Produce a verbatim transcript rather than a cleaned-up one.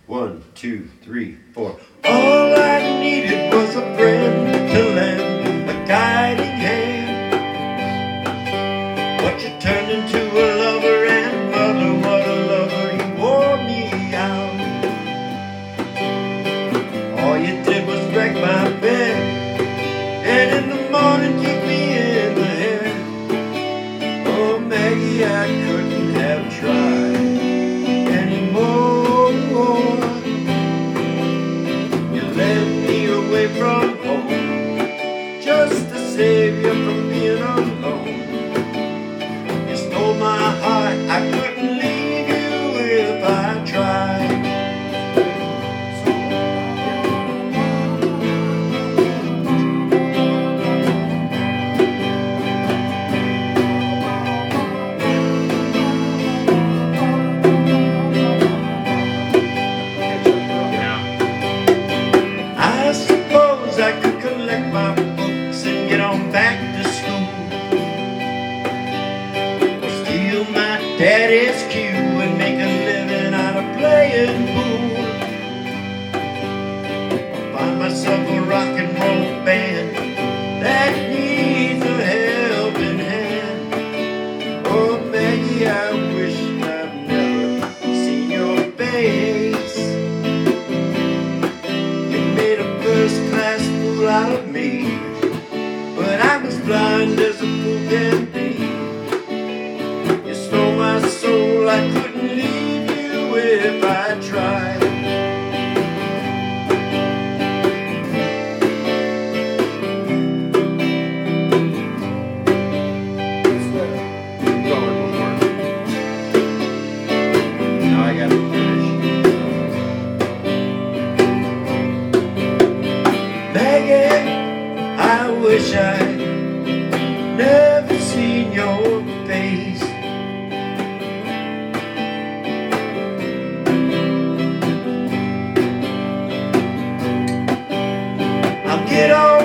One, two, three, four. All I needed was a friend to lend a guiding hand, but you turned into a lover and mother. What a lover, he wore me out. All you did was wreck my bed, and in the morning kick me in the head. Oh Maggie, I couldn't have tried anymore. You led me away from home just to save you from being alone. You stole my heart, I couldn't leave you if I tried. I suppose I could collect my books and get on back to school, or steal my daddy's cue and make a living out of playing pool, or find myself a rock and roll band that needs a helping hand. Oh Maggie, I wish I've never seen your face. First-class fool out of me, but I'm as blind as a fool can be. You stole my soul, I couldn't leave you if I tried. Now I gotta finish. Maggie, I wish I'd never seen your face. I'll get on